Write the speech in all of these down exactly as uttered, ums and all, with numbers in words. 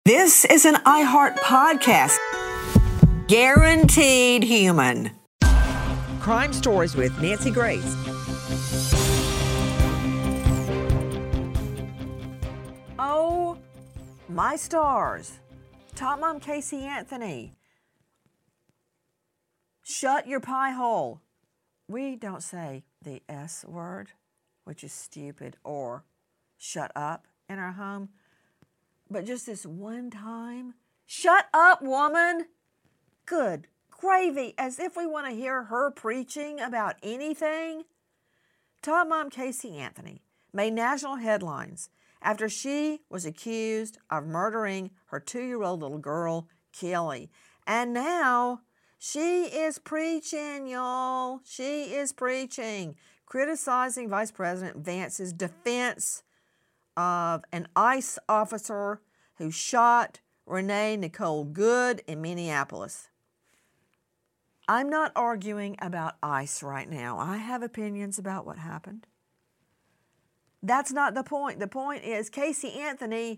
This is an iHeart podcast. Guaranteed human. Crime Stories with Nancy Grace. Oh, my stars. Top Mom Casey Anthony. Shut your pie hole. We don't say the S word, which is stupid, or shut up in our home. But just this one time, shut up, woman. Good gravy, as if we want to hear her preaching about anything. Top Mom Casey Anthony made national headlines after she was accused of murdering her two-year-old little girl, Kelly. And now she is preaching, y'all. She is preaching, criticizing Vice President Vance's defense of an ICE officer who shot Renee Nicole Good in Minneapolis. I'm not arguing about ICE right now. I have opinions about what happened. That's not the point. The point is, Casey Anthony,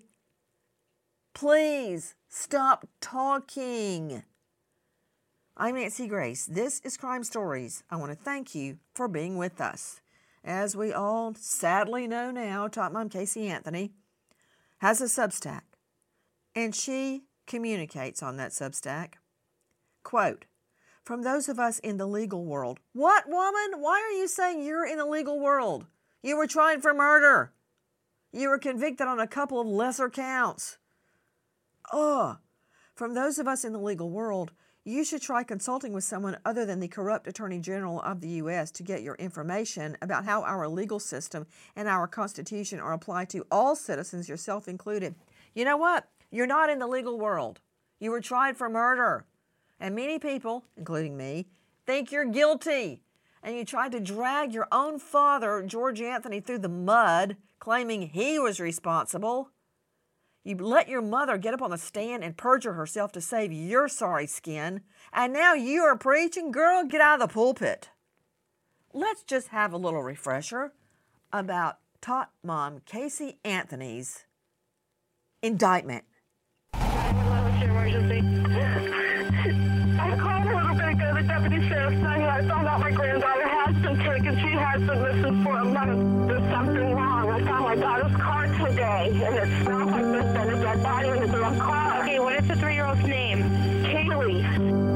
please stop talking. I'm Nancy Grace. This is Crime Stories. I want to thank you for being with us. As we all sadly know now, Top Mom Casey Anthony has a Substack, and she communicates on that Substack. Quote, from those of us in the legal world. What, woman? Why are you saying you're in the legal world? You were tried for murder. You were convicted on a couple of lesser counts. Ugh. From those of us in the legal world, you should try consulting with someone other than the corrupt Attorney General of the U S to get your information about how our legal system and our Constitution are applied to all citizens, yourself included. You know what? You're not in the legal world. You were tried for murder. And many people, including me, think you're guilty. And you tried to drag your own father, George Anthony, through the mud, claiming he was responsible. You let your mother get up on the stand and perjure herself to save your sorry skin. And now you are preaching? Girl, get out of the pulpit. Let's just have a little refresher about Top Mom Casey Anthony's indictment. Emergency. I called a little bit ago, the deputy sheriff saying I found out my granddaughter has been taken. She has been missing for a month. There's something wrong. I found my daughter's car today, and it smells like there's been a dead body in the wrong car. Okay, what is the three-year-old's name? Kaylee.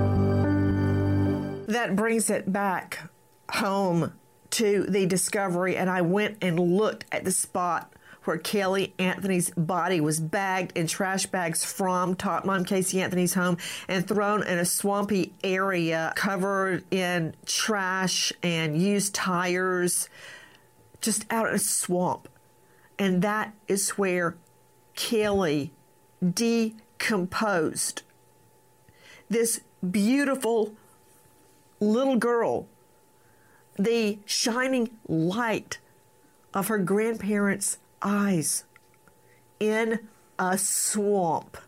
That brings it back home to the discovery, and I went and looked at the spot where Kelly Anthony's body was bagged in trash bags from Top Mom Casey Anthony's home and thrown in a swampy area covered in trash and used tires, just out in a swamp. And that is where Kelly decomposed. This beautiful little girl, the shining light of her grandparents' eyes, in a swamp,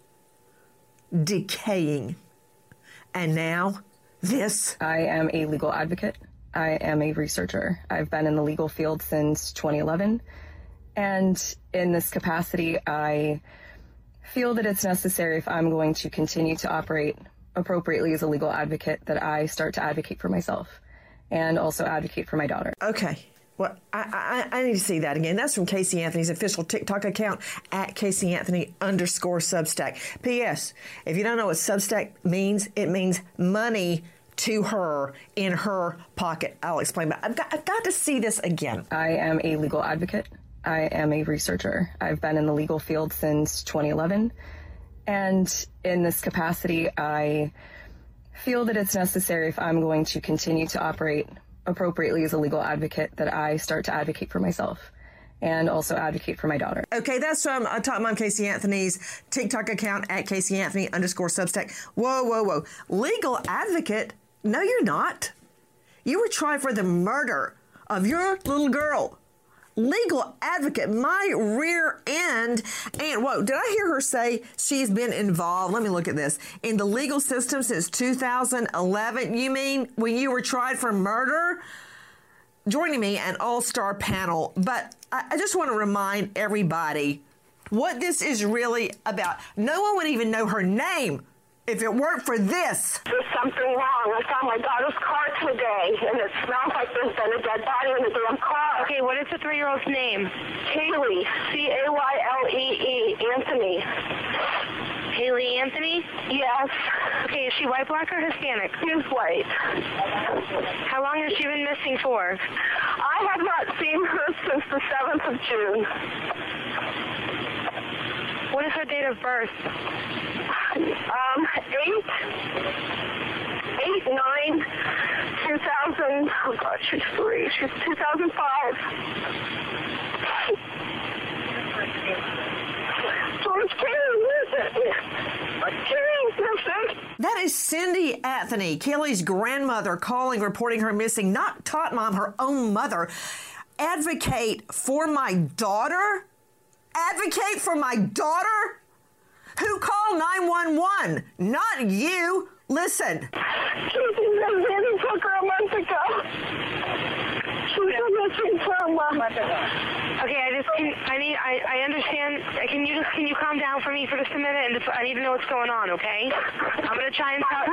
decaying. And now this. I am a legal advocate. I am a researcher. I've been in the legal field since twenty eleven. And in this capacity, I feel that it's necessary, if I'm going to continue to operate appropriately as a legal advocate, that I start to advocate for myself and also advocate for my daughter. Okay. Well, I, I, I need to see that again. That's from Casey Anthony's official TikTok account, at Casey Anthony underscore Substack. P S. If you don't know what Substack means, it means money to her in her pocket. I'll explain that. I've got, I've got to see this again. I am a legal advocate. I am a researcher. I've been in the legal field since twenty eleven. And in this capacity, I feel that it's necessary, if I'm going to continue to operate appropriately as a legal advocate, that I start to advocate for myself and also advocate for my daughter. Okay, that's from uh, Top Mom Casey Anthony's TikTok account, at Casey Anthony underscore Substack. Whoa, whoa, whoa. Legal advocate? No, you're not. You were tried for the murder of your little girl. Legal advocate, my rear end. And whoa, did I hear her say she's been involved? Let me look at this. In the legal system since two thousand eleven. You mean when you were tried for murder? Joining me, an all-star panel. But I, I just want to remind everybody what this is really about. No one would even know her name if it weren't for this. There's something wrong. I found my daughter's car today, and it smells like there's been a dead body in the damn car. Okay, what is the three-year-old's name? Kaylee, C A Y L E E, Anthony. Haley Anthony? Yes. Okay, is she white, black, or Hispanic? She's white. How long has she been missing for? I have not seen her since the seventh of June. What is her date of birth? Um, eight, eight, nine, two thousand. Oh God, she's three. She's two thousand five. George King, listen. King, listen. That is Cindy Anthony, Kelly's grandmother, calling, reporting her missing. Not Tot Mom, her own mother. Advocate for my daughter? Advocate for my daughter? Who called nine one one? Not you. Listen. She took her a month ago. She was missing for a month ago. Okay, I just can, I need, I, I understand. Can you just, can you calm down for me for just a minute? And just, I need to know what's going on, okay? I'm going to try and talk.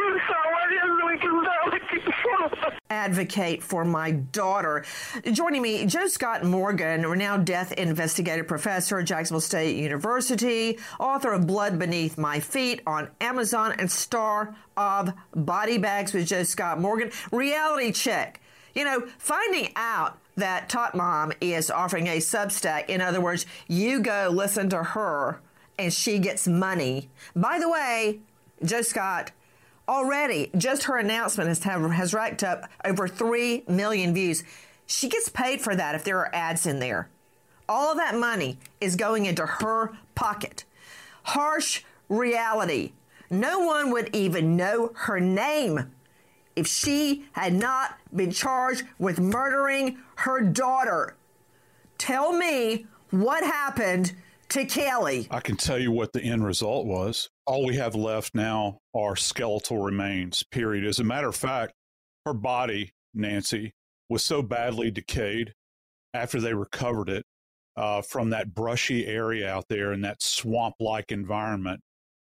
Advocate for my daughter. Joining me, Joe Scott Morgan, renowned death investigative professor at Jacksonville State University, author of Blood Beneath My Feet on Amazon, and star of Body Bags with Joe Scott Morgan. Reality check. You know, finding out that Tot Mom is offering a Substack, in other words, you go listen to her and she gets money. By the way, Joe Scott, already, just her announcement has, has racked up over three million views. She gets paid for that if there are ads in there. All of that money is going into her pocket. Harsh reality. No one would even know her name if she had not been charged with murdering her daughter. Tell me what happened to Kelly. I can tell you what the end result was. All we have left now are skeletal remains, period. As a matter of fact, her body, Nancy, was so badly decayed after they recovered it uh, from that brushy area out there in that swamp-like environment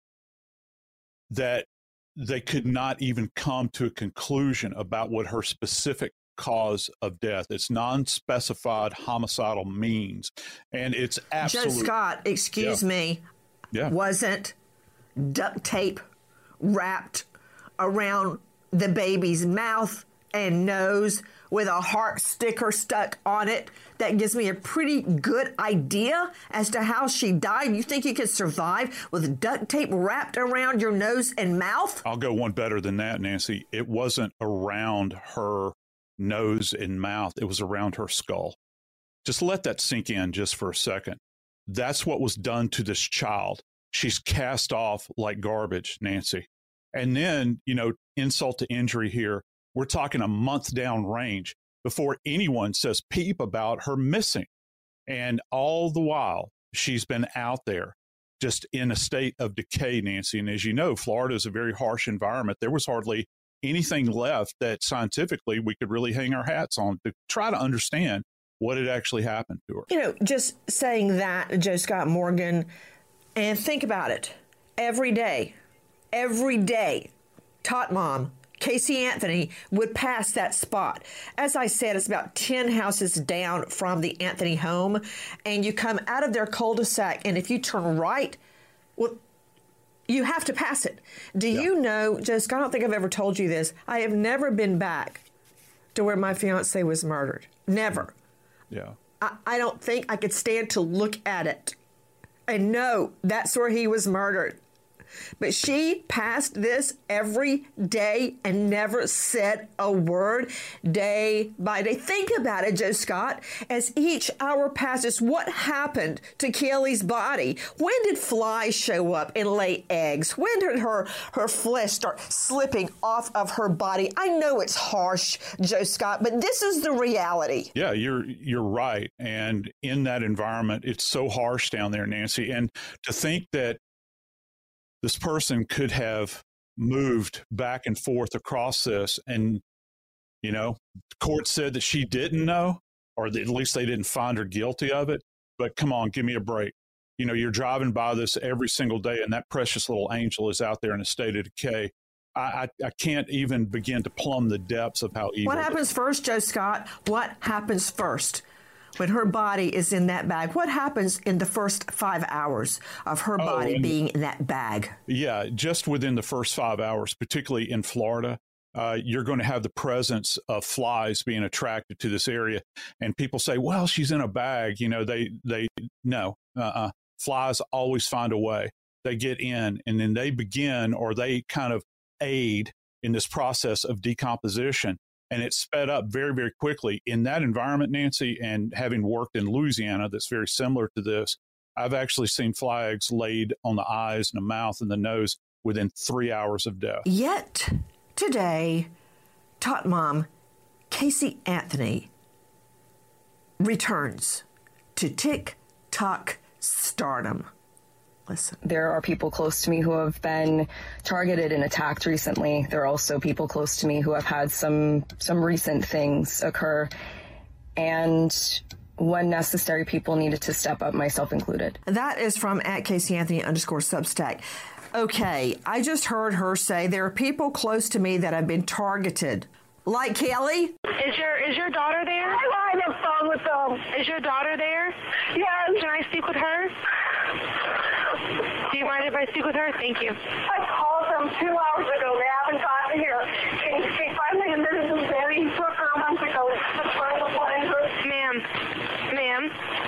that they could not even come to a conclusion about what her specific cause of death. It's non-specified homicidal means, and it's absolutely... Joe Scott, excuse yeah. me, yeah. wasn't duct tape wrapped around the baby's mouth and nose with a heart sticker stuck on it. That gives me a pretty good idea as to how she died. You think you could survive with duct tape wrapped around your nose and mouth? I'll go one better than that, Nancy. It wasn't around her nose and mouth. It was around her skull. Just let that sink in just for a second. That's what was done to this child. She's cast off like garbage, Nancy. And then, you know, insult to injury here. We're talking a month down range before anyone says peep about her missing. And all the while, she's been out there just in a state of decay, Nancy. And as you know, Florida is a very harsh environment. There was hardly anything left that scientifically we could really hang our hats on to try to understand what had actually happened to her. You know, just saying that, Joe Scott Morgan, and think about it. Every day, every day, Tot Mom, Casey Anthony, would pass that spot. As I said, it's about ten houses down from the Anthony home, and you come out of their cul-de-sac, and if you turn right, well, you have to pass it. Do yeah. you know, Joe Scott, I don't think I've ever told you this, I have never been back to where my fiance was murdered. Never. Yeah. I, I don't think I could stand to look at it and know that's where he was murdered. But she passed this every day and never said a word day by day. Think about it, Joe Scott. As each hour passes, what happened to Kelly's body? When did flies show up and lay eggs? When did her, her flesh start slipping off of her body? I know it's harsh, Joe Scott, but this is the reality. Yeah, you're you're right. And in that environment, it's so harsh down there, Nancy. And to think that this person could have moved back and forth across this and, you know, the court said that she didn't know, or that at least they didn't find her guilty of it. But come on, give me a break. You know, you're driving by this every single day, and that precious little angel is out there in a state of decay. I, I, I can't even begin to plumb the depths of how evil. What happens first, Joe Scott? What happens first when her body is in that bag? What happens in the first five hours of her body oh, being in that bag? Yeah, just within the first five hours, particularly in Florida, uh, you're going to have the presence of flies being attracted to this area. And people say, well, she's in a bag. You know, they, they, no, uh-uh. Flies always find a way. They get in, and then they begin, or they kind of aid in this process of decomposition, and it's sped up very, very quickly. In that environment, Nancy, and having worked in Louisiana that's very similar to this, I've actually seen fly eggs laid on the eyes and the mouth and the nose within three hours of death. Yet today, Tot Mom Casey Anthony returns to TikTok stardom. Listen. There are people close to me who have been targeted and attacked recently. There are also people close to me who have had some some recent things occur. And when necessary, people needed to step up, myself included. That is from at Casey Anthony underscore Substack. Okay, I just heard her say there are people close to me that have been targeted. Like Kelly? Is your is your daughter there? I'm on the phone with them. Is your daughter there? Yes. Can I speak with her? Do you mind if I speak with her? Thank you. I called them two hours ago. They haven't gotten here. She, she finally admitted to Betty. He took her a month ago. Ma'am. Ma'am.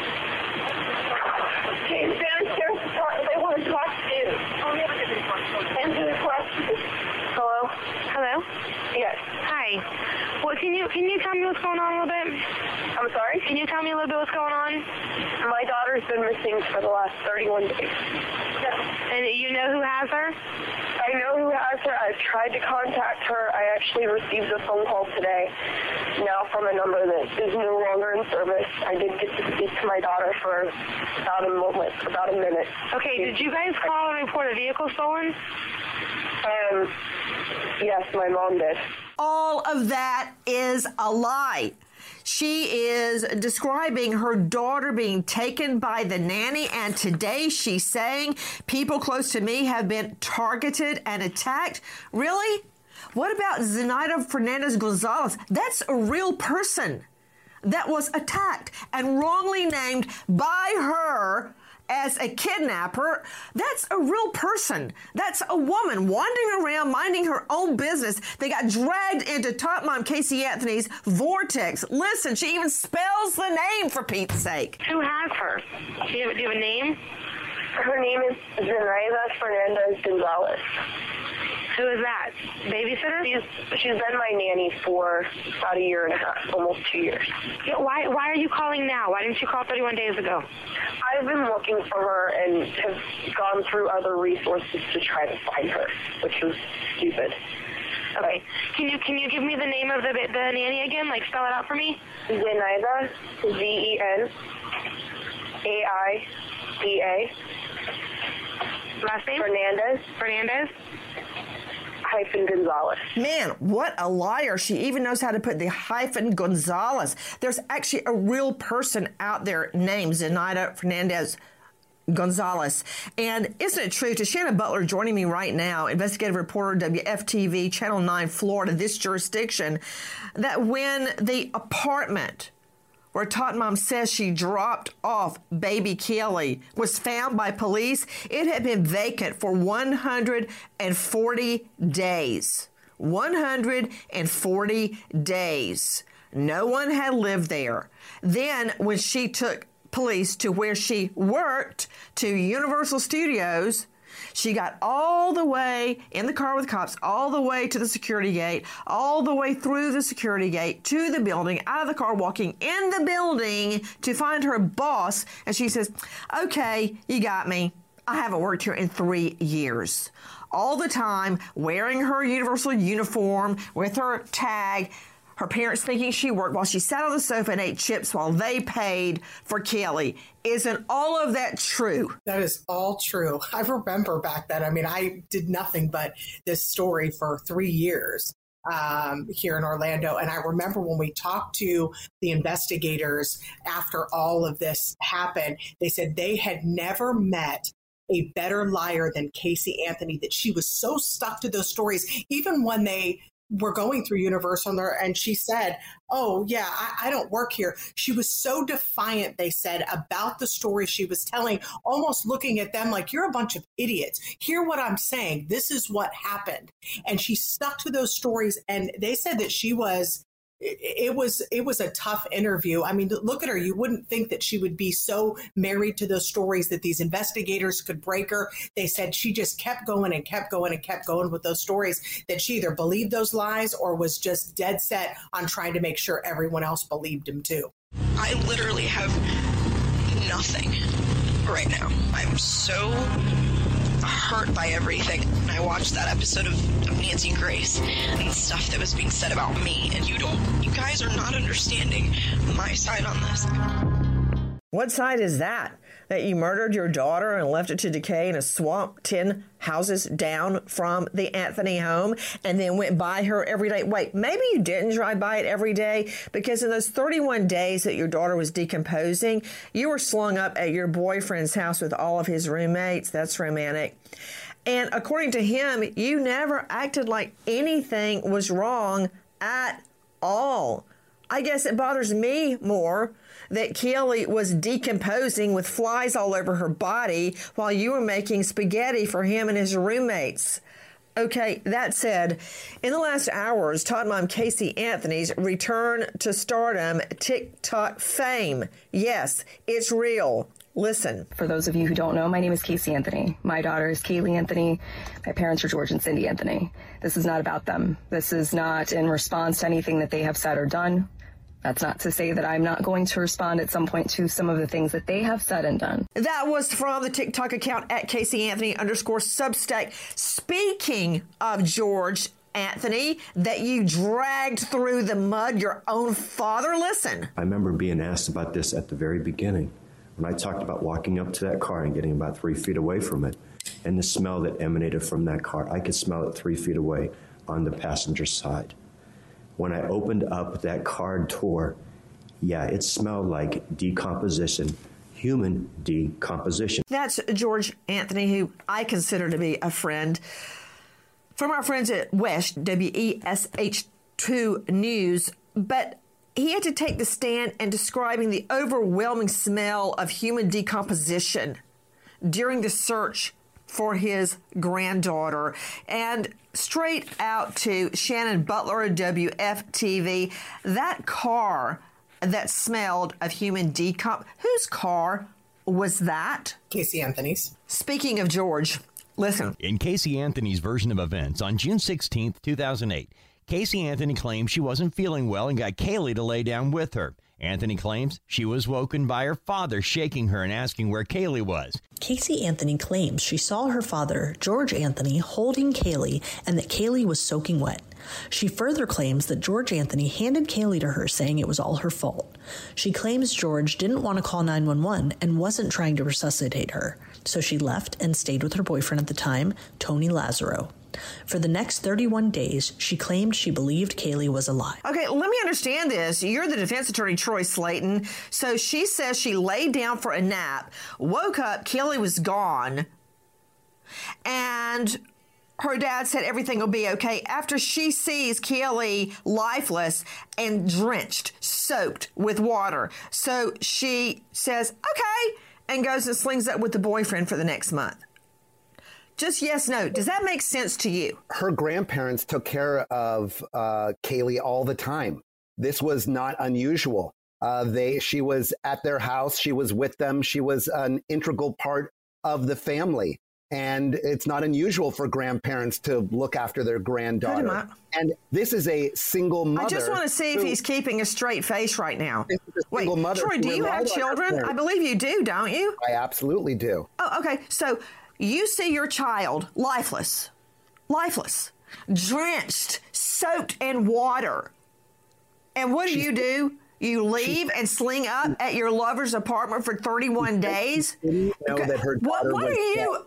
She's downstairs. They want to talk to you. Answer the question. Hello? Hello? Yes. Hi. Well, can you can you tell me what's going on a little bit? I'm sorry? Can you tell me a little bit what's going on? My daughter's been missing for the last thirty-one days. And you know who has her? I know who has her. I've tried to contact her. I actually received a phone call today, now from a number that is no longer in service. I did get to speak to my daughter for about a moment, about a minute. Okay, did you guys call and report a vehicle stolen? Um, yes, my mom did. All of that is a lie. She is describing her daughter being taken by the nanny, and today she's saying people close to me have been targeted and attacked. Really? What about Zenaida Fernandez Gonzalez? That's a real person that was attacked and wrongly named by her as a kidnapper. That's a real person. That's a woman wandering around minding her own business. They got dragged into Tot Mom Casey Anthony's vortex. Listen, she even spells the name, for Pete's sake. Who has her? Do you have, do you have a name? Her name is Zenaida Fernandez Gonzalez. Who is that? Babysitter? She's, she's been my nanny for about a year and a half, almost two years. Yeah, why why are you calling now? Why didn't you call thirty-one days ago? I've been looking for her and have gone through other resources to try to find her, which was stupid. Okay. Can you can you give me the name of the the nanny again? Like, spell it out for me? Zenaida, Z E N A I D A. Last name? Fernandez. Fernandez. Hyphen Gonzalez. Man, what a liar. She even knows how to put the hyphen Gonzalez. There's actually a real person out there named Zenaida Fernandez Gonzalez. And isn't it true? To Shannon Butler joining me right now, investigative reporter, W F T V, Channel nine, Florida, this jurisdiction, that when the apartment where Tot Mom says she dropped off baby Kelly was found by police, it had been vacant for one hundred forty days. one hundred forty days. No one had lived there. Then when she took police to where she worked, to Universal Studios, she got all the way in the car with cops, all the way to the security gate, all the way through the security gate to the building, out of the car, walking in the building to find her boss. And she says, okay, you got me. I haven't worked here in three years. All the time wearing her Universal uniform with her tag, her parents thinking she worked while she sat on the sofa and ate chips while they paid for Kelly. Isn't all of that true? That is all true. I remember back then. I mean, I did nothing but this story for three years. um, here in Orlando. And I remember when we talked to the investigators after all of this happened, they said they had never met a better liar than Casey Anthony, that she was so stuck to those stories, even when they were going through Universal and she said, oh, yeah, I, I don't work here. She was so defiant, they said, about the story she was telling, almost looking at them like, you're a bunch of idiots. Hear what I'm saying. This is what happened. And she stuck to those stories. And they said that she was It was it was a tough interview. I mean, look at her. You wouldn't think that she would be so married to those stories that these investigators could break her. They said she just kept going and kept going and kept going with those stories, that she either believed those lies or was just dead set on trying to make sure everyone else believed him too. I literally have nothing right now. I'm so hurt by everything. I watched that episode of, of Nancy Grace and the stuff that was being said about me, and you don't, you guys are not understanding my side on this. What side is that? That you murdered your daughter and left it to decay in a swamp ten houses down from the Anthony home and then went by her every day? Wait, maybe you didn't drive by it every day, because in those thirty-one days that your daughter was decomposing, you were slung up at your boyfriend's house with all of his roommates. That's romantic. And according to him, you never acted like anything was wrong at all. I guess it bothers me more that Kelly was decomposing with flies all over her body while you were making spaghetti for him and his roommates. Okay, that said, in the last hours, Tot Mom Casey Anthony's return to stardom, TikTok fame. Yes, it's real. Listen. For those of you who don't know, my name is Casey Anthony. My daughter is Kaylee Anthony. My parents are George and Cindy Anthony. This is not about them. This is not in response to anything that they have said or done. That's not to say that I'm not going to respond at some point to some of the things that they have said and done. That was from the TikTok account at Casey Anthony underscore Substack. Speaking of George Anthony, that you dragged through the mud, your own father, listen. I remember being asked about this at the very beginning, when I talked about walking up to that car and getting about three feet away from it, and the smell that emanated from that car. I could smell it three feet away on the passenger side. When I opened up that car door, yeah, it smelled like decomposition, human decomposition. That's George Anthony, who I consider to be a friend. From our friends at WESH, W E S H two News, but he had to take the stand in describing the overwhelming smell of human decomposition during the search for his granddaughter. And straight out to Shannon Butler of W F T V, that car that smelled of human decomp, whose car was that? Casey Anthony's. Speaking of George, listen. In Casey Anthony's version of events, on June sixteenth, two thousand eight, Casey Anthony claimed she wasn't feeling well and got Kaylee to lay down with her. Anthony claims she was woken by her father shaking her and asking where Kaylee was. Casey Anthony claims she saw her father, George Anthony, holding Kaylee and that Kaylee was soaking wet. She further claims that George Anthony handed Kaylee to her saying it was all her fault. She claims George didn't want to call nine one one and wasn't trying to resuscitate her, so she left and stayed with her boyfriend at the time, Tony Lazaro. For the next thirty-one days, she claimed she believed Kaylee was alive. Okay, let me understand this. You're the defense attorney, Troy Slayton. So she says she laid down for a nap, woke up, Kaylee was gone, and her dad said everything will be okay after she sees Kaylee lifeless and drenched, soaked with water. So she says, okay, and goes and slings up with the boyfriend for the next month. Just yes, no. Does that make sense to you? Her grandparents took care of uh, Kaylee all the time. This was not unusual. Uh, they, she was at their house. She was with them. She was an integral part of the family. And it's not unusual for grandparents to look after their granddaughter. And this is a single mother. I just want to see if he's keeping a straight face right now. This is a Wait, single mother Troy, do you have children? I believe you do, don't you? I absolutely do. Oh, okay. So you see your child lifeless, lifeless, drenched, soaked in water. And what do She's, you do? You leave and sling up at your lover's apartment for thirty-one days? Didn't know okay. that her what, daughter what was are you? dead.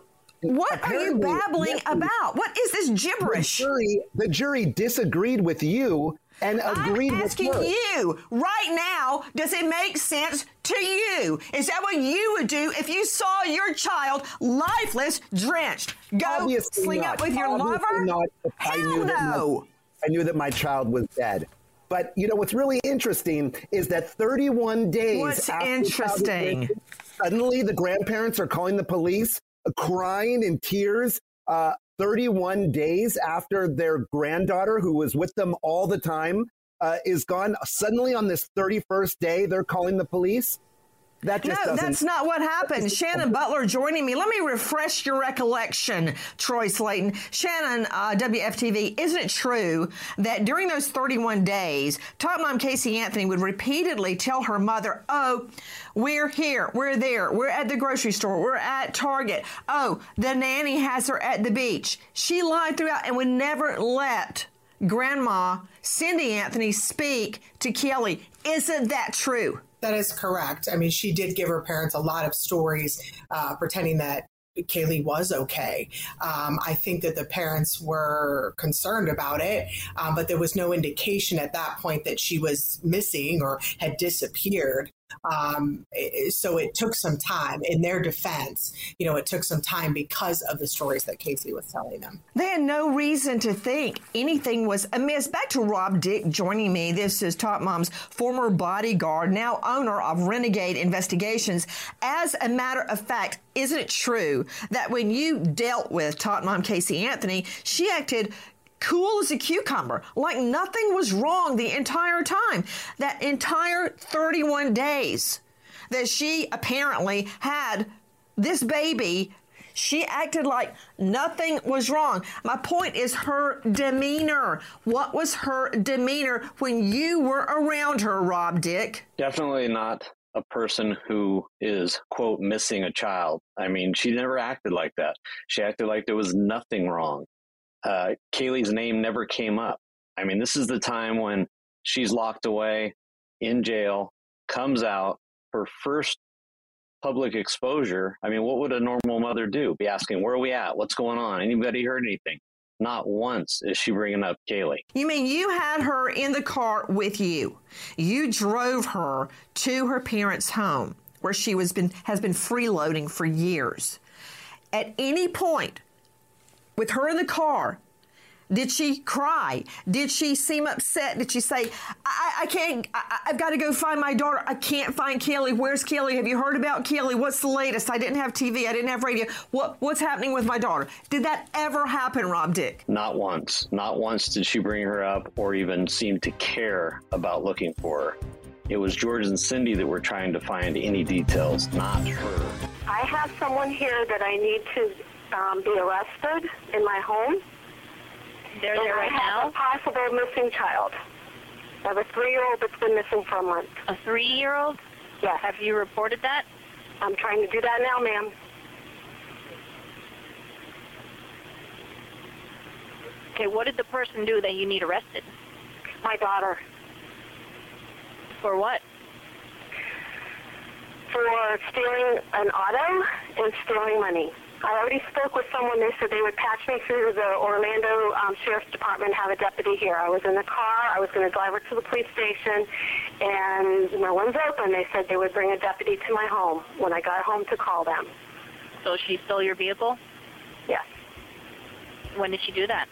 What are you babbling about? What is this gibberish? The jury, the jury disagreed with you and agreed I'm with asking her. you right now, does it make sense to you? Is that what you would do if you saw your child lifeless, drenched? Go Obviously sling not. up with your Obviously lover? Not. I Hell knew that no. my, I knew that my child was dead. But you know what's really interesting is that thirty-one days What's after interesting? The child was missing, suddenly the grandparents are calling the police, uh, crying in tears. Uh, thirty-one days after their granddaughter, who was with them all the time, uh, is gone. Suddenly on this thirty-first day, they're calling the police. That just no, doesn't. that's not what happened. Shannon Butler joining me. Let me refresh your recollection, Troy Slayton. Shannon, uh, W F T V, isn't it true that during those thirty-one days, Top Mom Casey Anthony would repeatedly tell her mother, oh, we're here, we're there, we're at the grocery store, we're at Target. Oh, the nanny has her at the beach. She lied throughout and would never let Grandma Cindy Anthony speak to Kelly. Isn't that true? That is correct. I mean, she did give her parents a lot of stories uh, pretending that Kaylee was okay. Um, I think that the parents were concerned about it, um, but there was no indication at that point that she was missing or had disappeared. Um, so it took some time. In their defense, you know, it took some time because of the stories that Casey was telling them. They had no reason to think anything was amiss. Back to Rob Dick joining me. This is Top Mom's former bodyguard, now owner of Renegade Investigations. As a matter of fact, isn't it true that when you dealt with Top Mom Casey Anthony, she acted cool as a cucumber, like nothing was wrong the entire time? That entire thirty-one days that she apparently had this baby, she acted like nothing was wrong. My point is her demeanor. What was her demeanor when you were around her, Rob Dick? Definitely not a person who is, quote, missing a child. I mean, she never acted like that. She acted like there was nothing wrong. Uh, Kaylee's name never came up. I mean, this is the time when she's locked away in jail, comes out, her first public exposure. I mean, what would a normal mother do? Be asking, where are we at? What's going on? Anybody heard anything? Not once is she bringing up Kaylee. You mean you had her in the car with you? You drove her to her parents' home where she was been has been freeloading for years. At any point with her in the car, did she cry? Did she seem upset? Did she say, I, I can't, I, I've got to go find my daughter. I can't find Kelly. Where's Kelly? Have you heard about Kelly? What's the latest? I didn't have T V. I didn't have radio. What What's happening with my daughter? Did that ever happen, Rob Dick? Not once. Not once did she bring her up or even seem to care about looking for her. It was George and Cindy that were trying to find any details, not her. I have someone here that I need to um, be arrested in my home. They're and there right I have now? a possible missing child. I have a three-year-old that's been missing for a month. A three-year-old? Yes. Have you reported that? I'm trying to do that now, ma'am. Okay, what did the person do that you need arrested? My daughter. For what? For stealing an auto and stealing money. I already spoke with someone. They said they would patch me through the Orlando um, Sheriff's Department, have a deputy here. I was in the car. I was going to drive her to the police station, and no one's open. They said they would bring a deputy to my home when I got home to call them. So she stole your vehicle? Yes. When did she do that?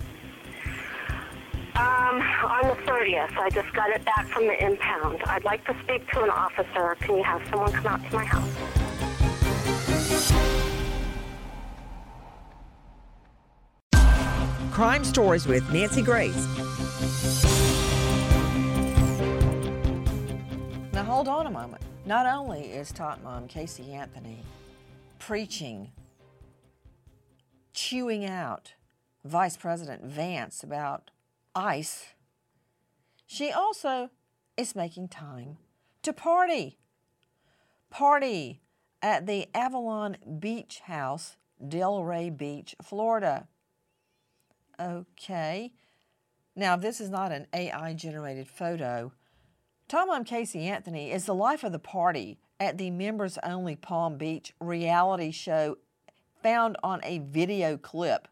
Um, on the thirtieth. I just got it back from the impound. I'd like to speak to an officer. Can you have someone come out to my house? Crime Stories with Nancy Grace. Now hold on a moment. Not only is Top Mom Casey Anthony preaching, chewing out Vice President Vance about ICE, she also is making time to party. Party at the Avalon Beach House, Delray Beach, Florida. Okay. Now, if this is not an A I-generated photo, Top Mom Casey Anthony is the life of the party at the members-only Palm Beach reality show found on a video clip.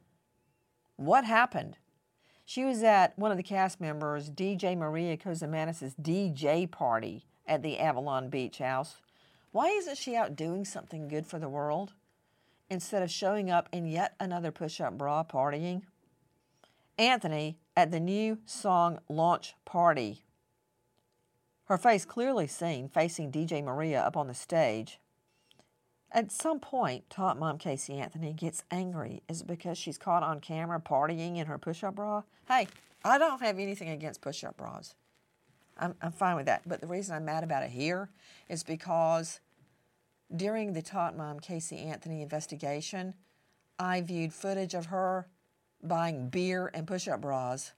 What happened? She was at one of the cast members, D J Maria Cosamanis' D J party at the Avalon Beach House. Why isn't she out doing something good for the world instead of showing up in yet another push-up bra partying? Anthony at the new song launch party. Her face clearly seen facing D J Maria up on the stage. At some point, Top Mom Casey Anthony gets angry. Is it because she's caught on camera partying in her push-up bra? Hey, I don't have anything against push-up bras. I'm, I'm fine with that. But the reason I'm mad about it here is because during the Top Mom Casey Anthony investigation, I viewed footage of her buying beer and push-up bras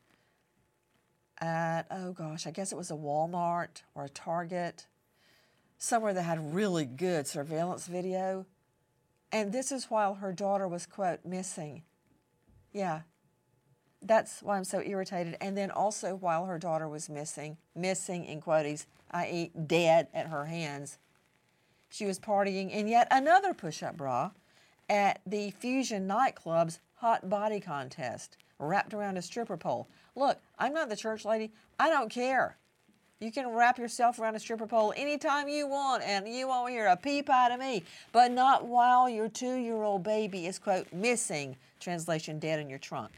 at, oh gosh, I guess it was a Walmart or a Target, somewhere that had really good surveillance video. And this is while her daughter was, quote, missing. Yeah, that's why I'm so irritated. And then also while her daughter was missing, missing in quotes, that is dead at her hands, she was partying in yet another push-up bra at the Fusion nightclub's hot body contest, wrapped around a stripper pole. Look, I'm not the church lady. I don't care. You can wrap yourself around a stripper pole anytime you want, and you won't hear a peep out of me, but not while your two-year-old baby is, quote, missing, translation, dead in your trunk.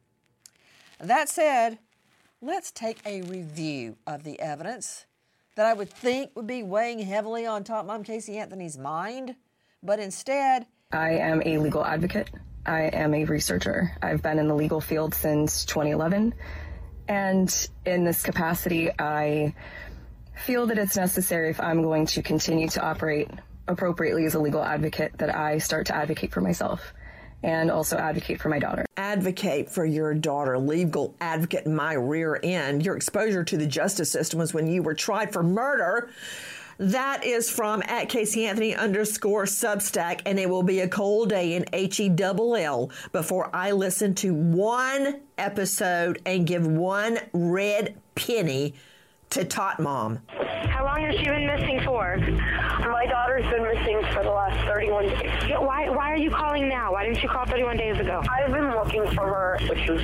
That said, let's take a review of the evidence that I would think would be weighing heavily on Top Mom Casey Anthony's mind, but instead... I am a legal advocate. I am a researcher. I've been in the legal field since twenty eleven. And in this capacity, I feel that it's necessary, if I'm going to continue to operate appropriately as a legal advocate, that I start to advocate for myself and also advocate for my daughter. Advocate for your daughter. Legal advocate in my rear end. Your exposure to the justice system was when you were tried for murder. That is from at Casey Anthony underscore Substack, and it will be a cold day in H E L L before I listen to one episode and give one red penny to Tot Mom. How long has she been missing for? My daughter's been missing for the last thirty-one days. Yeah, why, why are you calling now? Why didn't you call thirty-one days ago? I've been looking for her, which is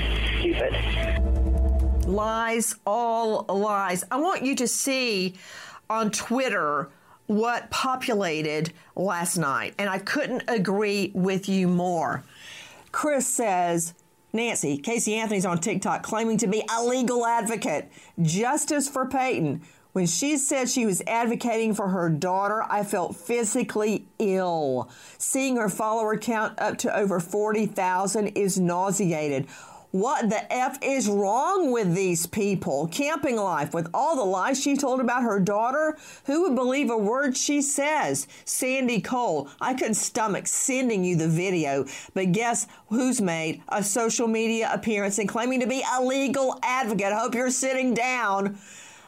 stupid. Lies, all lies. I want you to see on Twitter what populated last night, and I couldn't agree with you more. Chris says, Nancy, Casey Anthony's on TikTok claiming to be a legal advocate. Justice for Peyton. When she said she was advocating for her daughter, I felt physically ill. Seeing her follower count up to over forty thousand is nauseated. What the F is wrong with these people? Camping life, with all the lies she told about her daughter, who would believe a word she says? Sandy Cole, I couldn't stomach sending you the video, but guess who's made a social media appearance and claiming to be a legal advocate? I hope you're sitting down.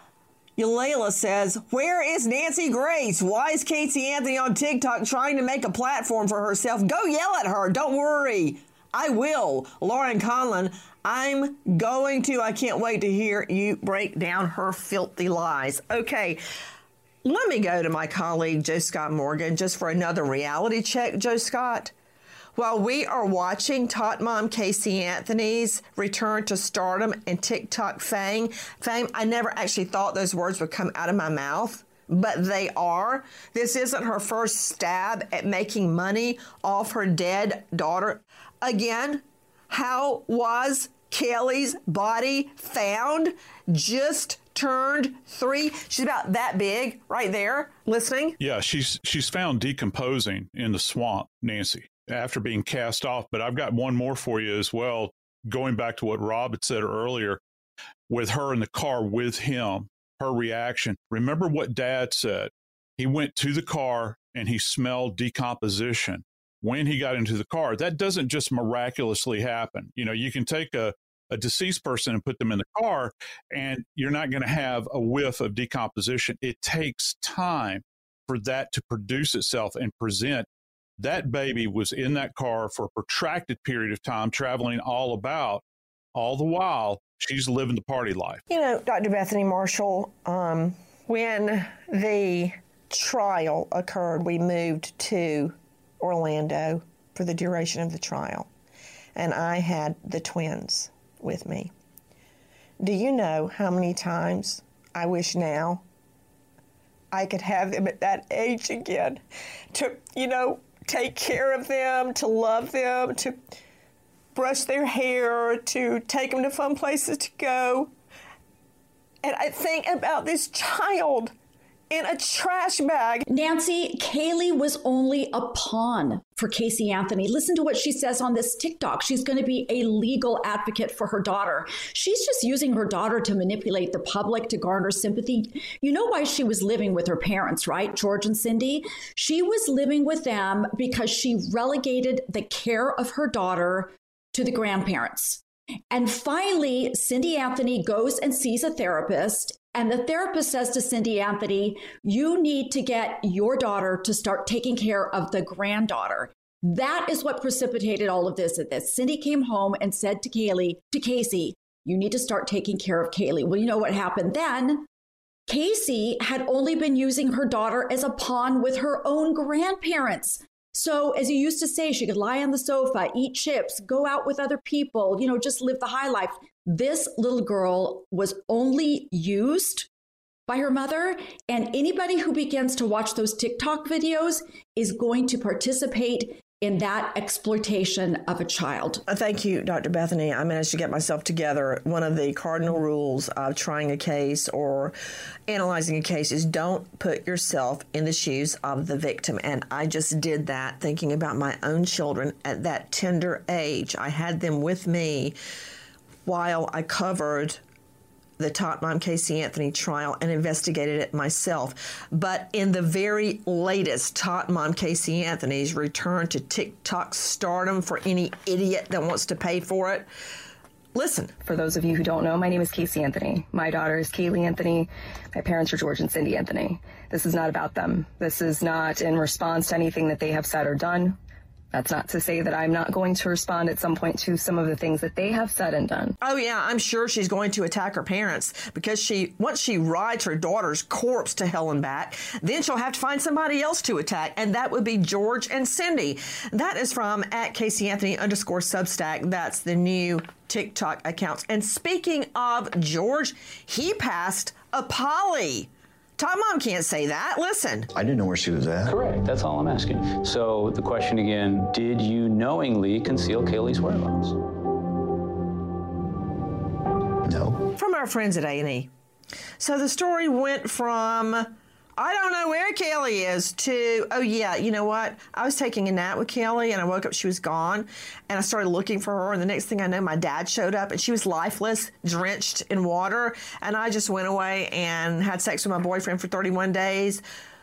Eulayla says, where is Nancy Grace? Why is Casey Anthony on TikTok trying to make a platform for herself? Go yell at her. Don't worry. I will. Lauren Conlon, I'm going to. I can't wait to hear you break down her filthy lies. Okay, let me go to my colleague, Joe Scott Morgan, just for another reality check, Joe Scott. While we are watching Tot Mom Casey Anthony's return to stardom and TikTok fame, fame, I never actually thought those words would come out of my mouth, but they are. This isn't her first stab at making money off her dead daughter. Again, how was Kelly's body found? Just turned three. She's about that big right there, listening. Yeah, she's she's found decomposing in the swamp, Nancy, after being cast off. But I've got one more for you as well, going back to what Rob had said earlier, with her in the car with him, her reaction. Remember what Dad said. He went to the car and he smelled decomposition when he got into the car. That doesn't just miraculously happen. You know, you can take a, a deceased person and put them in the car and you're not going to have a whiff of decomposition. It takes time for that to produce itself and present. That baby was in that car for a protracted period of time, traveling all about. All the while, she's living the party life. You know, Doctor Bethany Marshall, um, when the trial occurred, we moved to Orlando for the duration of the trial, and I had the twins with me. Do you know how many times I wish now I could have them at that age again, to, you know, take care of them, to love them, to brush their hair, to take them to fun places to go. And I think about this child in a trash bag. Nancy, Kaylee was only a pawn for Casey Anthony. Listen to what she says on this TikTok. She's going to be a legal advocate for her daughter. She's just using her daughter to manipulate the public, to garner sympathy. You know why she was living with her parents, right? George and Cindy. She was living with them because she relegated the care of her daughter to the grandparents. And finally, Cindy Anthony goes and sees a therapist. And the therapist says to Cindy Anthony, you need to get your daughter to start taking care of the granddaughter. That is what precipitated all of this. That Cindy came home and said to Kaylee, to Casey, you need to start taking care of Kaylee. Well, you know what happened then? Casey had only been using her daughter as a pawn with her own grandparents. So as you used to say, she could lie on the sofa, eat chips, go out with other people, you know, just live the high life. This little girl was only used by her mother, and anybody who begins to watch those TikTok videos is going to participate in that exploitation of a child. Thank you, Doctor Bethany. I managed to get myself together. One of the cardinal rules of trying a case or analyzing a case is don't put yourself in the shoes of the victim. And I just did that, thinking about my own children at that tender age. I had them with me while I covered the Tot Mom Casey Anthony trial and investigated it myself. But in the very latest Tot Mom Casey Anthony's return to TikTok stardom for any idiot that wants to pay for it, listen. For those of you who don't know, my name is Casey Anthony. My daughter is Kaylee Anthony. My parents are George and Cindy Anthony. This is not about them. This is not in response to anything that they have said or done. That's not to say that I'm not going to respond at some point to some of the things that they have said and done. Oh, yeah, I'm sure she's going to attack her parents because she, once she rides her daughter's corpse to hell and back, then she'll have to find somebody else to attack, and that would be George and Cindy. That is from at Casey Anthony underscore Substack. That's the new TikTok accounts. And speaking of George, he passed a poly. Tot Mom can't say that. Listen. I didn't know where she was at. Correct. That's all I'm asking. So the question again, did you knowingly conceal Kaylee's whereabouts? No. From our friends at A and E. So the story went from, I don't know where Kaylee is, to, oh yeah, you know what? I was taking a nap with Kaylee and I woke up, she was gone. And I started looking for her. And the next thing I know, my dad showed up and she was lifeless, drenched in water. And I just went away and had sex with my boyfriend for thirty-one days.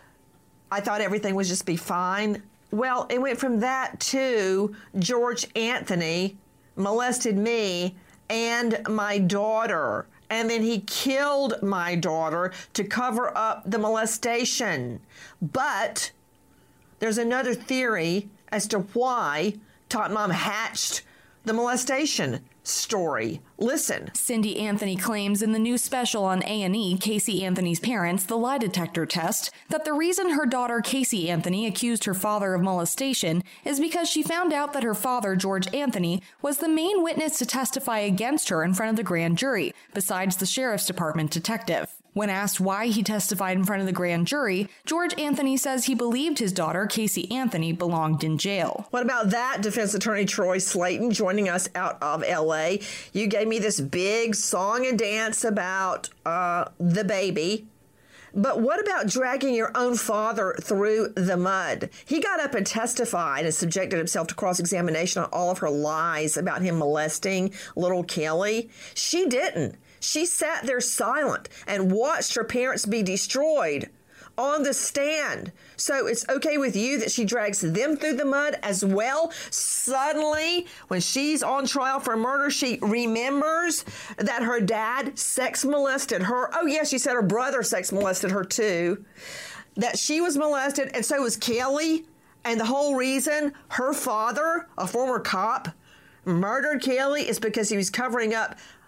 I thought everything would just be fine. Well, it went from that to George Anthony molested me and my daughter. And then he killed my daughter to cover up the molestation. But there's another theory as to why Tot Mom hatched the molestation story. Listen. Cindy Anthony claims in the new special on A and E, Casey Anthony's Parents, The Lie Detector Test, that the reason her daughter Casey Anthony accused her father of molestation is because she found out that her father, George Anthony, was the main witness to testify against her in front of the grand jury, besides the sheriff's department detective. When asked why he testified in front of the grand jury, George Anthony says he believed his daughter, Casey Anthony, belonged in jail. What about that, defense attorney Troy Slayton, joining us out of L A? You gave me this big song and dance about uh, the baby. But what about dragging your own father through the mud? He got up and testified and subjected himself to cross-examination on all of her lies about him molesting little Kelly. She didn't. She sat there silent and watched her parents be destroyed on the stand. So it's okay with you that she drags them through the mud as well? Suddenly, when she's on trial for murder, she remembers that her dad sex molested her. Oh, yeah, she said her brother sex molested her too. That she was molested, and so was Kelly. And the whole reason her father, a former cop, murdered Kelly is because he was covering up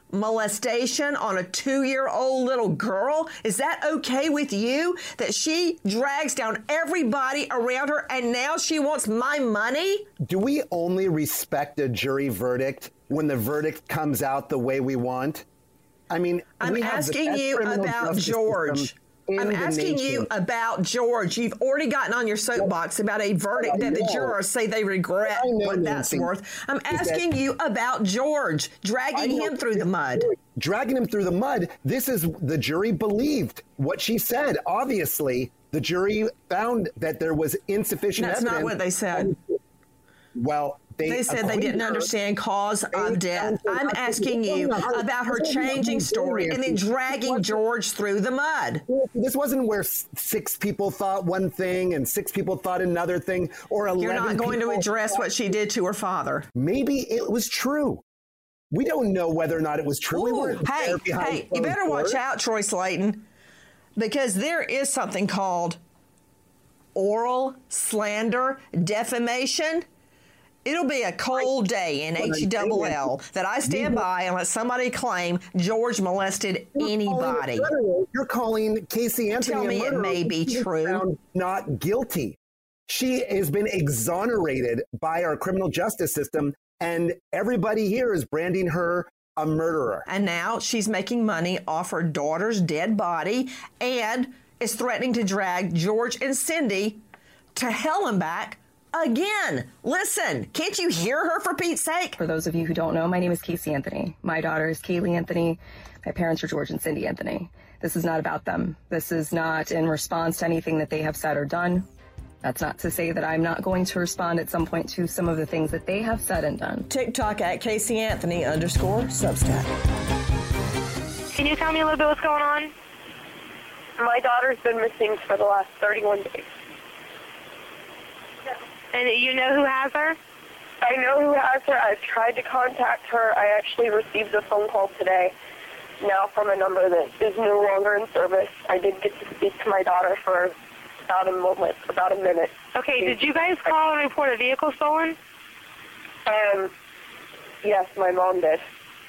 molestation on a two-year-old little girl? Is that okay with you? That she drags down everybody around her and now she wants my money? Do we only respect a jury verdict when the verdict comes out the way we want? I mean, I'm asking you about George. I'm asking you about George. You've already gotten on your soapbox about a verdict that the jurors say they regret what that's worth. I'm asking you about George, dragging him through the mud. Dragging him through the mud. This is, the jury believed what she said. Obviously, the jury found that there was insufficient That's evidence. not what they said. Well, They, they said they didn't her, understand cause of death. I'm asking you about her changing story and then dragging George through the mud. This wasn't where six people thought one thing and six people thought another thing, or eleven. You're not going to address what she did to her father. Maybe it was true. We don't know whether or not it was true. Ooh, we weren't hey, hey, you better watch out, Troy Slayton, because there is something called oral slander, defamation. It'll be a cold day in H double L that I stand by and let somebody claim George molested anybody. You're calling Casey Anthony Tell me it may be true. Not guilty. She has been exonerated by our criminal justice system, and everybody here is branding her a murderer. And now she's making money off her daughter's dead body and is threatening to drag George and Cindy to hell and back again. Listen, can't you hear her, for Pete's sake? For those of you who don't know, my name is Casey Anthony. My daughter is Kaylee Anthony. My parents are George and Cindy Anthony. This is not about them. This is not in response to anything that they have said or done. That's not to say that I'm not going to respond at some point to some of the things that they have said and done. TikTok at Casey Anthony underscore Substack. Can you tell me a little bit what's going on? My daughter's been missing for the last thirty-one days. And you know who has her? I know who has her. I've tried to contact her. I actually received a phone call today, now from a number that is no longer in service. I did get to speak to my daughter for about a moment, about a minute. Okay, did you guys call and report a vehicle stolen? Um, yes, my mom did.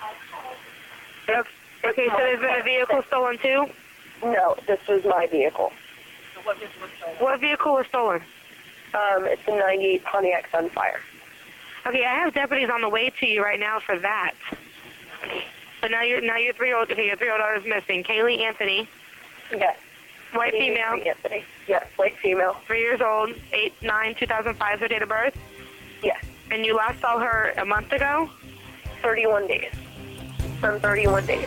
Okay, so there's been a vehicle stolen too? No, this was my vehicle. What vehicle was stolen? Um, it's a ninety-eight Pontiac Sunfire. Okay, I have deputies on the way to you right now for that. So now your now your three-year-old, okay, your three-year-old daughter is missing. Kaylee Anthony. Yes. White Kaylee female. Anthony. Yes, white female. Three years old. Eight nine two thousand five. Her date of birth. Yes. And you last saw her a month ago. Thirty-one days. From thirty-one days.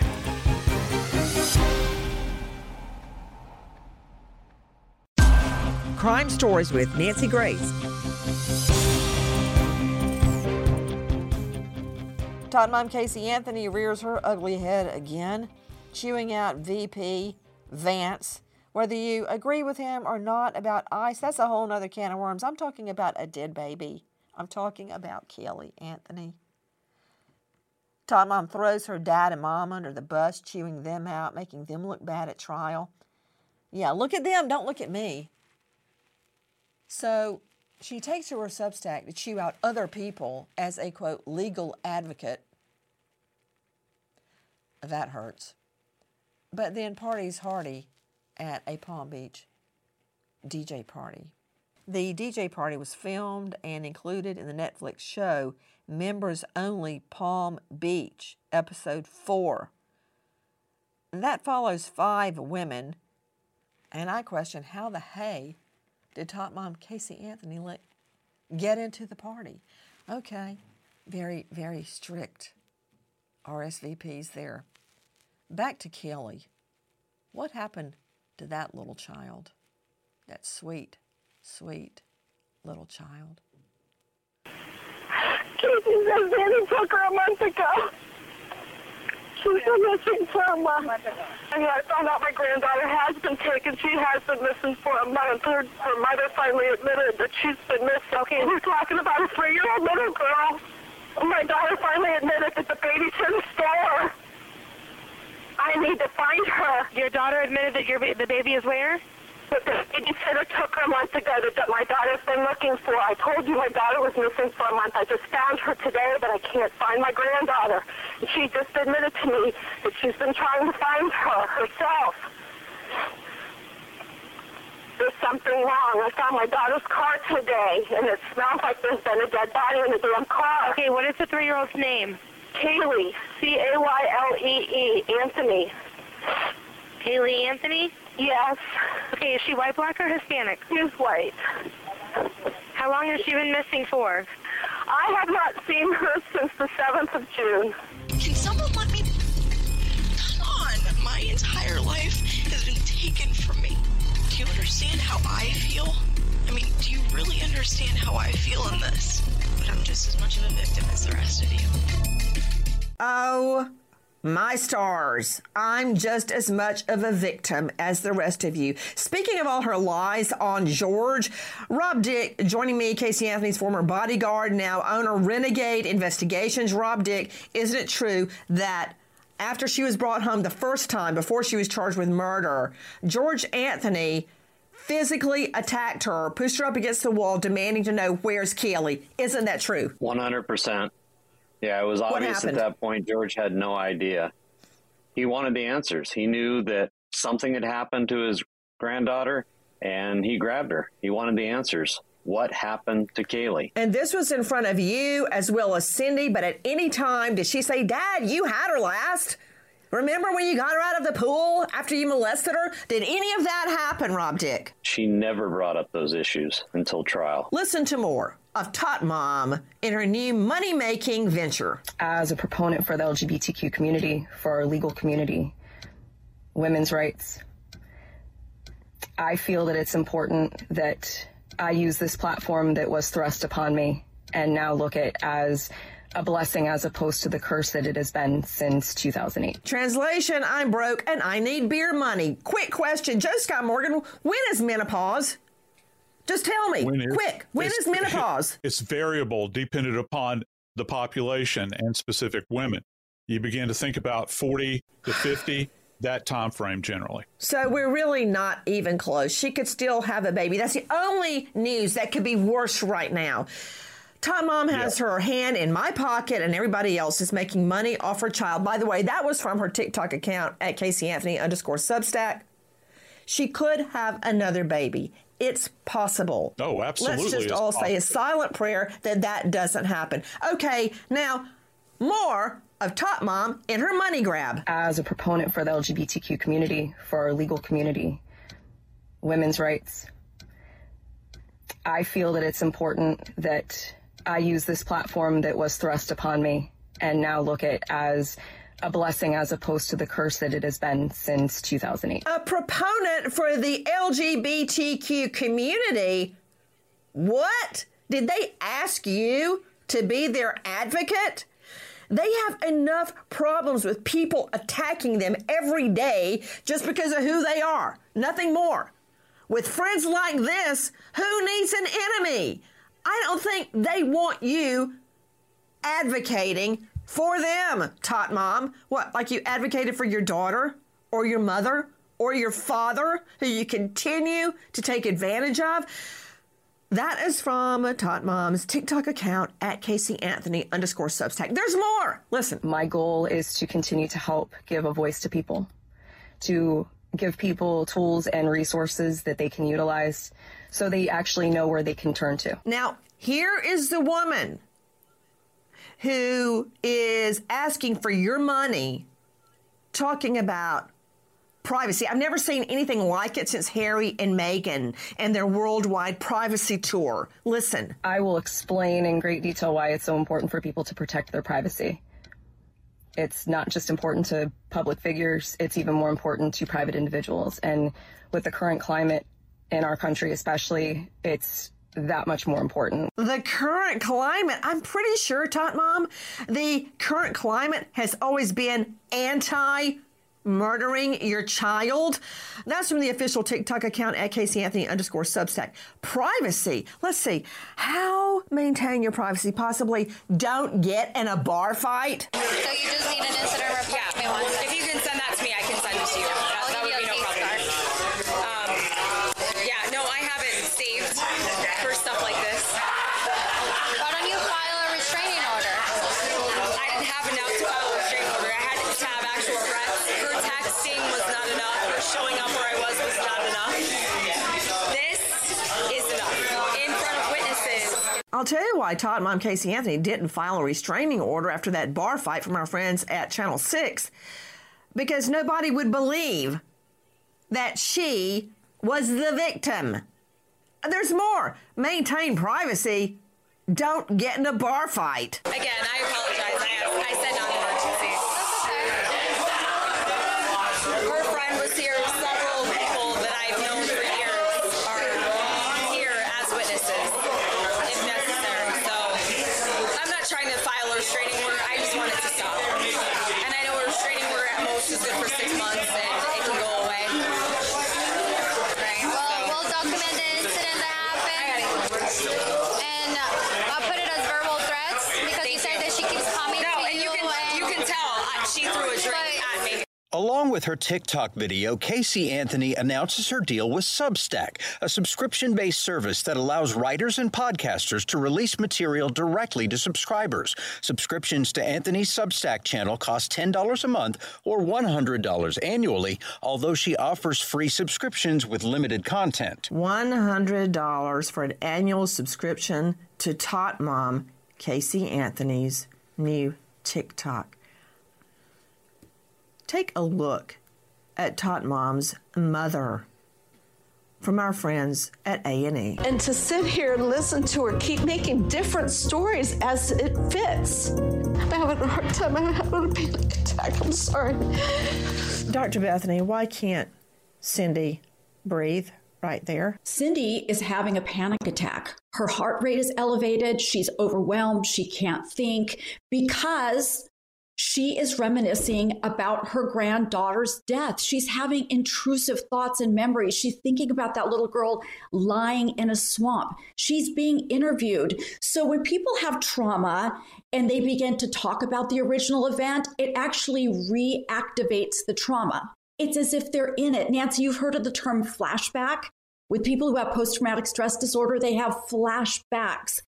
Crime Stories with Nancy Grace. Tot Mom Casey Anthony rears her ugly head again, chewing out V P Vance. Whether you agree with him or not about ICE, that's a whole nother can of worms. I'm talking about a dead baby. I'm talking about Kelly Anthony. Tot Mom throws her dad and mom under the bus, chewing them out, making them look bad at trial. Yeah, look at them, don't look at me. So she takes to her Substack to chew out other people as a, quote, legal advocate. That hurts. But then parties hardy at a Palm Beach D J party. The D J party was filmed and included in the Netflix show Members Only Palm Beach, Episode four. That follows five women, and I question how the hey did Tot Mom Casey Anthony let get into the party? Okay, very, very strict R S V Ps there. Back to Kelly. What happened to that little child? That sweet, sweet little child. Casey says Danny took her a month ago. She's been missing for a month. And I found out my granddaughter has been taken. She has been missing for a month. Her, her mother finally admitted that she's been missing. Okay, we're talking about a three-year-old little girl. My daughter finally admitted that the baby's in the store. I need to find her. Your daughter admitted that your ba- the baby is where? But the babysitter took her for a month ago that, that my daughter's been looking for. I told you my daughter was missing for a month. I just found her today, but I can't find my granddaughter. And she just admitted to me that she's been trying to find her herself. There's something wrong. I found my daughter's car today, and it smells like there's been a dead body in the damn car. Okay, what is the three-year-old's name? Kaylee, C A Y L E E, Anthony. Kaylee Anthony? Yes. Okay, is she white, black, or Hispanic? She's white. How long has she been missing for? I have not seen her since the seventh of June. Can someone let me... Come on, my entire life has been taken from me. Do you understand how I feel? I mean, do you really understand how I feel in this? But I'm just as much of a victim as the rest of you. Oh, my stars. I'm just as much of a victim as the rest of you. Speaking of all her lies on George, Rob Dick joining me, Casey Anthony's former bodyguard, now owner Renegade Investigations. Rob Dick, isn't it true that after she was brought home the first time, before she was charged with murder, George Anthony physically attacked her, pushed her up against the wall, demanding to know where's Kaylee? Isn't that true? one hundred percent. Yeah, it was obvious at that point George had no idea. He wanted the answers. He knew that something had happened to his granddaughter, and he grabbed her. He wanted the answers. What happened to Kaylee? And this was in front of you as well as Cindy, but at any time did she say, Dad, you had her last? Remember when you got her out of the pool after you molested her? Did any of that happen, Rob Dick? She never brought up those issues until trial. Listen to more of Tot Mom in her new money-making venture. As a proponent for the L G B T Q community, for our legal community, women's rights, I feel that it's important that I use this platform that was thrust upon me and now look at as a blessing as opposed to the curse that it has been since two thousand eight. Translation, I'm broke and I need beer money. Quick question, Joe Scott Morgan, when is menopause? Just tell me, when is, quick, when is menopause? It's variable dependent upon the population and specific women. You begin to think about forty to fifty, that time frame generally. So we're really not even close. She could still have a baby. That's the only news that could be worse right now. Tot Mom has yeah. her hand in my pocket and everybody else is making money off her child. By the way, that was from her TikTok account at Casey Anthony underscore Substack. She could have another baby. It's possible. Oh, absolutely. Let's just all possible. say a silent prayer that that doesn't happen. Okay, now more of Tot Mom in her money grab. As a proponent for the L G B T Q community, for our legal community, women's rights, I feel that it's important that I use this platform that was thrust upon me and now look at as a blessing as opposed to the curse that it has been since two thousand eight. A proponent for the L G B T Q community? What? Did they ask you to be their advocate? They have enough problems with people attacking them every day just because of who they are. Nothing more. With friends like this, who needs an enemy? I don't think they want you advocating for them, Tot Mom. What, like you advocated for your daughter or your mother or your father who you continue to take advantage of? That is from Tot Mom's TikTok account at Casey Anthony underscore Substack. There's more. Listen. My goal is to continue to help give a voice to people, to give people tools and resources that they can utilize so they actually know where they can turn to. Now, here is the woman who is asking for your money, talking about privacy. I've never seen anything like it since Harry and Meghan and their worldwide privacy tour. Listen. I will explain in great detail why it's so important for people to protect their privacy. It's not just important to public figures, it's even more important to private individuals. And with the current climate in our country especially, it's that much more important. The current climate, I'm pretty sure, Tot Mom, the current climate has always been anti murdering your child. That's from the official TikTok account at Casey Anthony underscore Substack. Privacy. Let's see. How maintain your privacy? Possibly don't get in a bar fight. So you just need an incident report? Yeah. If you can send that to me, I can send it to you. That, that would be no problem. Um, yeah, no, I haven't why Todd Mom Casey Anthony didn't file a restraining order after that bar fight from our friends at Channel six, because nobody would believe that she was the victim. There's more. Maintain privacy. Don't get in a bar fight. Again, I apologize. I, I said non-emergency. Her friend was here. Several people that I've known for years are here as witnesses, if necessary. So I'm not trying to file a restraining order. I just want it to stop. And I know a restraining order at most is good for six months, and it can go away. Right? Well, so. we'll document the incident that happened. And uh, I'll put it as verbal threats because you said that she keeps coming No, to and you. you can, you can tell uh, she threw a drink at me. Along with her TikTok video, Casey Anthony announces her deal with Substack, a subscription-based service that allows writers and podcasters to release material directly to subscribers. Subscriptions to Anthony's Substack channel cost ten dollars a month or one hundred dollars annually, although she offers free subscriptions with limited content. one hundred dollars for an annual subscription to Tot Mom Casey Anthony's new TikTok. Take a look at Tot Mom's mother from our friends at A and E. And to sit here and listen to her keep making different stories as it fits. I'm having a hard time. I'm having a panic attack. I'm sorry. Doctor Bethany, why can't Cindy breathe right there? Cindy is having a panic attack. Her heart rate is elevated. She's overwhelmed. She can't think because she is reminiscing about her granddaughter's death. She's having intrusive thoughts and memories. She's thinking about that little girl lying in a swamp. She's being interviewed. So when people have trauma and they begin to talk about the original event, it actually reactivates the trauma. It's as if they're in it. Nancy, you've heard of the term flashback? With people who have post-traumatic stress disorder, they have flashbacks.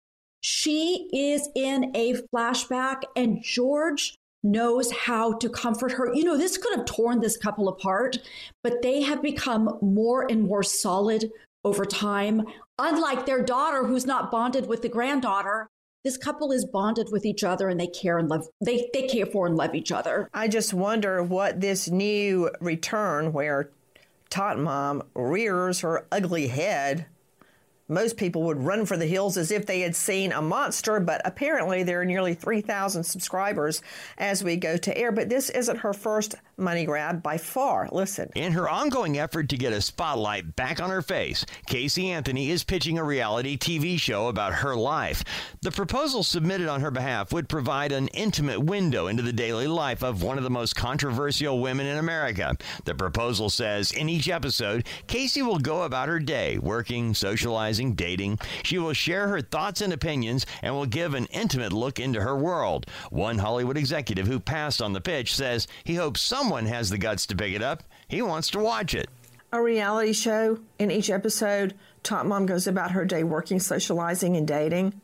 She is in a flashback, and George knows how to comfort her. You know, this could have torn this couple apart, but they have become more and more solid over time. Unlike their daughter, who's not bonded with the granddaughter, this couple is bonded with each other, and they care and love. They they care for and love each other. I just wonder what this new return, where Tot Mom rears her ugly head. Most people would run for the hills as if they had seen a monster, but apparently there are nearly three thousand subscribers as we go to air. But this isn't her first money grab by far. Listen. In her ongoing effort to get a spotlight back on her face, Casey Anthony is pitching a reality T V show about her life. The proposal submitted on her behalf would provide an intimate window into the daily life of one of the most controversial women in America. The proposal says in each episode, Casey will go about her day, working, socializing, dating. She will share her thoughts and opinions and will give an intimate look into her world. One Hollywood executive who passed on the pitch says he hopes someone has the guts to pick it up. He wants to watch it. A reality show. In each episode, Tot Mom goes about her day working, socializing, and dating.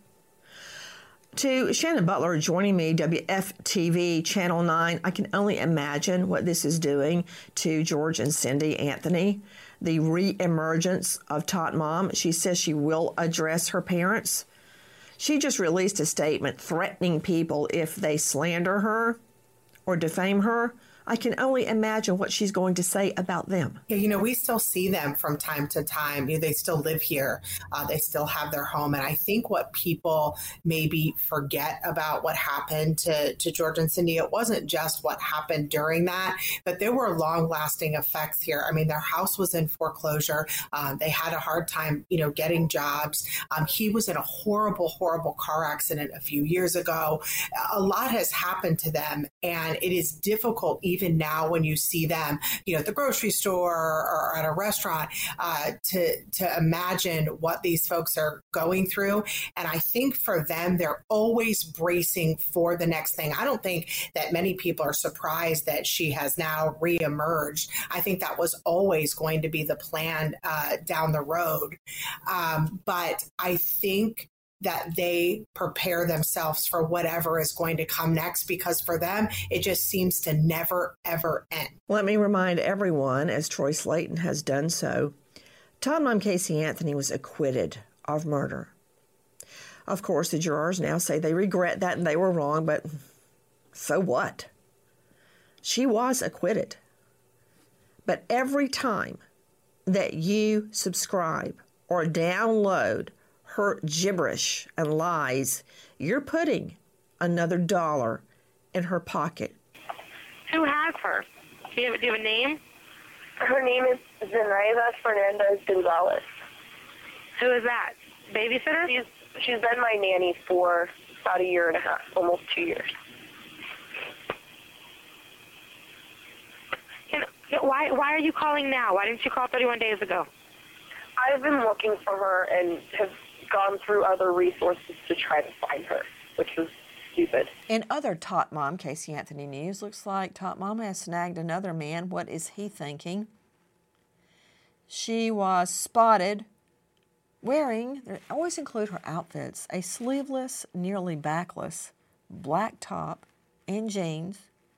To Shannon Butler joining me, W F T V Channel nine, I can only imagine what this is doing to George and Cindy Anthony. The re-emergence of Tot Mom. She says she will address her parents. She just released a statement threatening people if they slander her or defame her. I can only imagine what she's going to say about them. Yeah, you know, we still see them from time to time. You know, they still live here. Uh, they still have their home. And I think what people maybe forget about what happened to, to George and Cindy, it wasn't just what happened during that, but there were long-lasting effects here. I mean, their house was in foreclosure. Um, they had a hard time, you know, getting jobs. Um, he was in a horrible, horrible car accident a few years ago. A lot has happened to them, and it is difficult even Even now, when you see them, you know, at the grocery store or at a restaurant, uh, to to imagine what these folks are going through. And I think for them, they're always bracing for the next thing. I don't think that many people are surprised that she has now reemerged. I think that was always going to be the plan uh, down the road. Um, but I think that they prepare themselves for whatever is going to come next, because for them, it just seems to never, ever end. Let me remind everyone, as Troy Slayton has done so, Tot Mom Casey Anthony was acquitted of murder. Of course, the jurors now say they regret that and they were wrong, but so what? She was acquitted. But every time that you subscribe or download her gibberish and lies, you're putting another dollar in her pocket. Who has her? Do you have, do you have a name? Her name is Zenaida Fernandez Gonzalez. Who is that? Babysitter? She's, she's been my nanny for about a year and a half, almost two years. Can, why, why are you calling now? Why didn't you call thirty-one days ago? I've been looking for her and have gone through other resources to try to find her, which was stupid. In other Tot Mom Casey Anthony news, looks like Tot Mom has snagged another man. What is he thinking? She was spotted wearing, they always include her outfits, a sleeveless, nearly backless, black top and jeans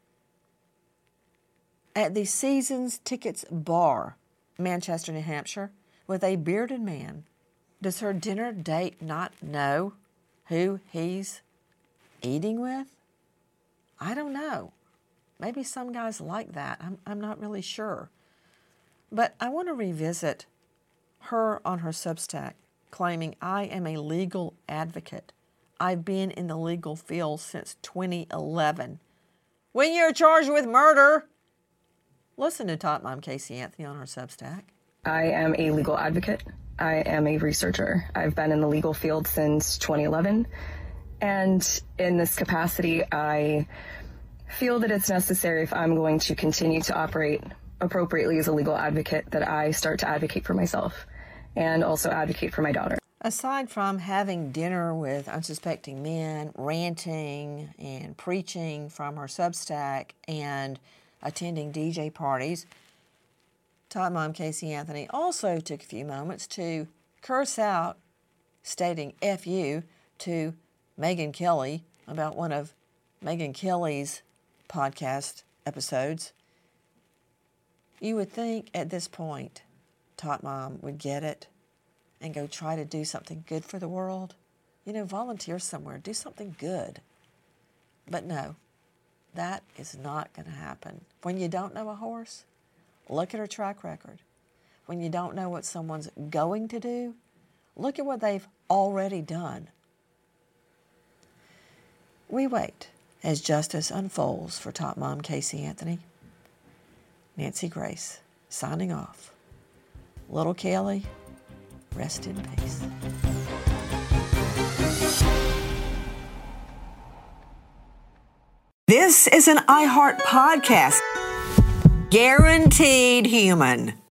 at the Seasons Tickets Bar, Manchester, New Hampshire, with a bearded man. Does her dinner date not know who he's eating with? I don't know. Maybe some guys like that. I'm, I'm not really sure. But I want to revisit her on her Substack, claiming, I am a legal advocate. I've been in the legal field since twenty eleven. When you're charged with murder. Listen to Tot Mom Casey Anthony on her Substack. I am a legal advocate. I am a researcher. I've been in the legal field since twenty eleven. And in this capacity, I feel that it's necessary, if I'm going to continue to operate appropriately as a legal advocate, that I start to advocate for myself and also advocate for my daughter. Aside from having dinner with unsuspecting men, ranting and preaching from her Substack, and attending D J parties, Tot Mom Casey Anthony also took a few moments to curse out, stating F you to Megyn Kelly about one of Megyn Kelly's podcast episodes. You would think at this point Tot Mom would get it and go try to do something good for the world. You know, volunteer somewhere, do something good. But no, that is not going to happen. When you don't know a horse, look at her track record. When you don't know what someone's going to do, look at what they've already done. We wait as justice unfolds for Tot Mom Casey Anthony. Nancy Grace, signing off. Little Kelly, rest in peace. This is an iHeart podcast. Guaranteed human.